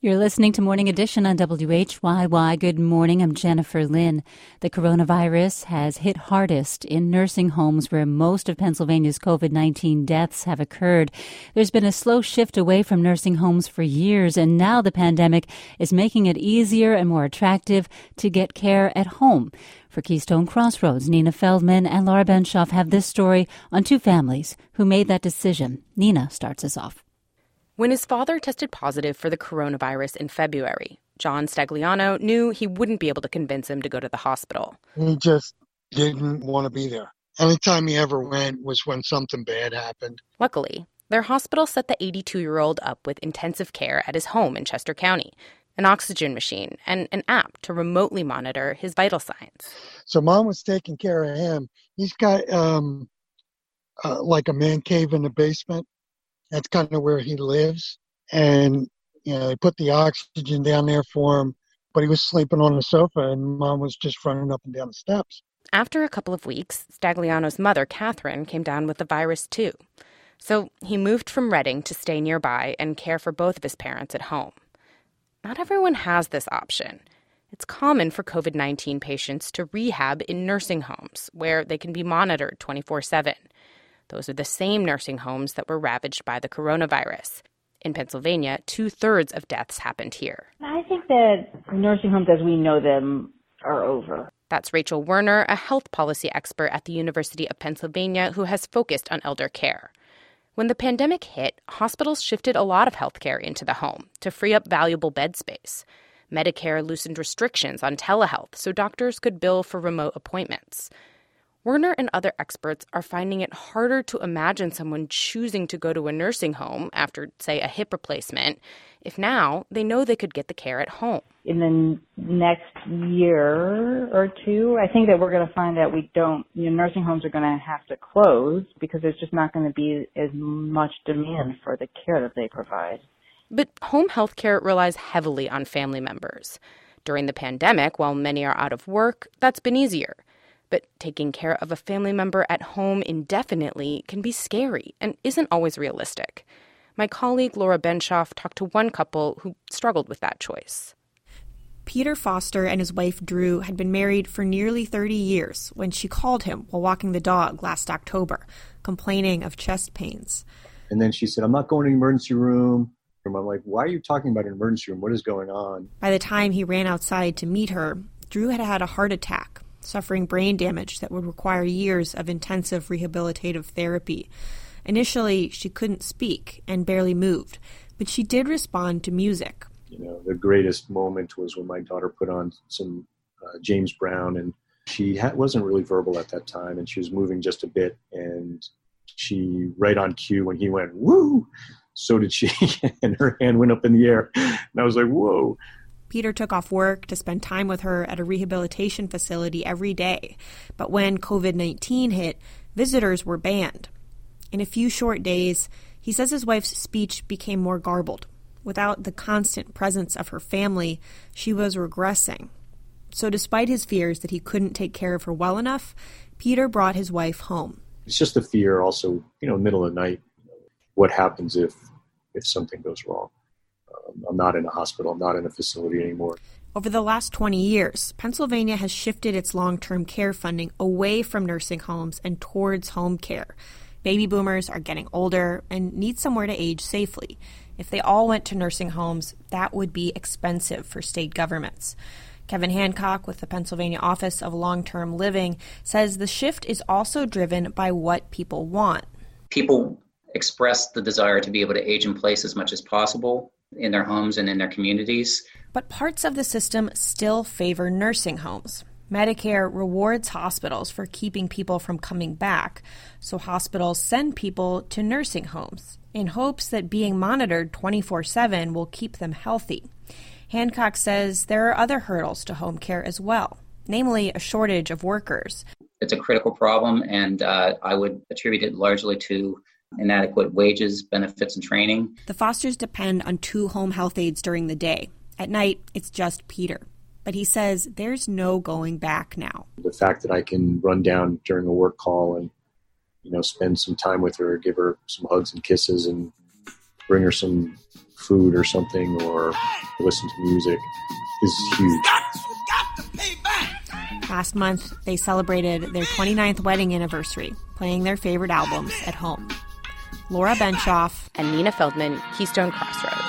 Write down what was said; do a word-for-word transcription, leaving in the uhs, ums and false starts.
You're listening to Morning Edition on W H Y Y. Good morning. I'm Jennifer Lynn. The coronavirus has hit hardest in nursing homes where most of Pennsylvania's covid nineteen deaths have occurred. There's been a slow shift away from nursing homes for years, and now the pandemic is making it easier and more attractive to get care at home. For Keystone Crossroads, Nina Feldman and Laura Benshoff have this story on two families who made that decision. Nina starts us off. When his father tested positive for the coronavirus in February, John Stagliano knew he wouldn't be able to convince him to go to the hospital. He just didn't want to be there. Anytime he ever went was when something bad happened. Luckily, their hospital set the eighty-two-year-old up with intensive care at his home in Chester County, an oxygen machine, and an app to remotely monitor his vital signs. So Mom was taking care of him. He's got um, uh, like a man cave in the basement. That's kind of where he lives. And, you know, they put the oxygen down there for him, but he was sleeping on the sofa and Mom was just running up and down the steps. After a couple of weeks, Stagliano's mother, Catherine, came down with the virus too. So he moved from Reading to stay nearby and care for both of his parents at home. Not everyone has this option. It's common for covid nineteen patients to rehab in nursing homes where they can be monitored twenty-four seven. Those are the same nursing homes that were ravaged by the coronavirus. In Pennsylvania, two-thirds of deaths happened here. I think that nursing homes as we know them are over. That's Rachel Werner, a health policy expert at the University of Pennsylvania who has focused on elder care. When the pandemic hit, hospitals shifted a lot of health care into the home to free up valuable bed space. Medicare loosened restrictions on telehealth so doctors could bill for remote appointments. Werner and other experts are finding it harder to imagine someone choosing to go to a nursing home after, say, a hip replacement, if now they know they could get the care at home. In the next year or two, I think that we're going to find that we don't, you know, nursing homes are going to have to close because there's just not going to be as much demand for the care that they provide. But home health care relies heavily on family members. During the pandemic, while many are out of work, that's been easier. But taking care of a family member at home indefinitely can be scary and isn't always realistic. My colleague Laura Benshoff talked to one couple who struggled with that choice. Peter Foster and his wife Drew had been married for nearly thirty years when she called him while walking the dog last October, complaining of chest pains. And then she said, "I'm not going to the emergency room." And I'm like, "Why are you talking about an emergency room? What is going on?" By the time he ran outside to meet her, Drew had had a heart attack, suffering brain damage that would require years of intensive rehabilitative therapy. Initially, she couldn't speak and barely moved, but she did respond to music. You know, the greatest moment was when my daughter put on some uh, James Brown, and she ha- wasn't really verbal at that time, and she was moving just a bit, and she, right on cue, when he went, "Woo!" so did she, and her hand went up in the air, and I was like, whoa. Peter took off work to spend time with her at a rehabilitation facility every day. But when covid nineteen hit, visitors were banned. In a few short days, he says his wife's speech became more garbled. Without the constant presence of her family, she was regressing. So despite his fears that he couldn't take care of her well enough, Peter brought his wife home. It's just the fear also, you know, middle of the night. What happens if, if something goes wrong? I'm not in a hospital. I'm not in a facility anymore. Over the last twenty years, Pennsylvania has shifted its long-term care funding away from nursing homes and towards home care. Baby boomers are getting older and need somewhere to age safely. If they all went to nursing homes, that would be expensive for state governments. Kevin Hancock with the Pennsylvania Office of Long-Term Living says the shift is also driven by what people want. People express the desire to be able to age in place as much as possible in their homes and in their communities. But parts of the system still favor nursing homes. Medicare rewards hospitals for keeping people from coming back, so hospitals send people to nursing homes in hopes that being monitored twenty-four seven will keep them healthy. Hancock says there are other hurdles to home care as well, namely a shortage of workers. It's a critical problem, and uh, I would attribute it largely to inadequate wages, benefits, and training. The Fosters depend on two home health aides during the day. At night, it's just Peter. But he says there's no going back now. The fact that I can run down during a work call and, you know, spend some time with her, give her some hugs and kisses and bring her some food or something or listen to music is huge. Last month, they celebrated their twenty-ninth wedding anniversary, playing their favorite albums at home. Laura Benshoff and Nina Feldman, Keystone Crossroads.